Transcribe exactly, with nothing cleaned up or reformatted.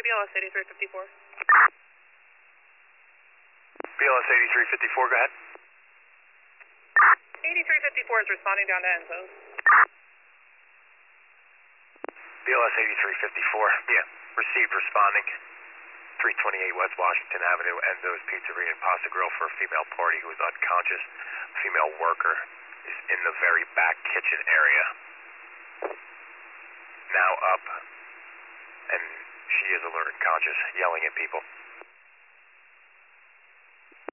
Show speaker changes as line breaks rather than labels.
B L S eighty-three fifty-four.
B L S eighty-three fifty-four, go ahead.
eighty-three fifty-four is responding down to Enzo's.
B L S eighty-three fifty-four, yeah, received responding. three twenty-eight West Washington Avenue, Enzo's Pizzeria and Pasta Grill for a female party who is unconscious. Female worker is in the very back kitchen area. Now up, and she is alert and conscious, yelling at people.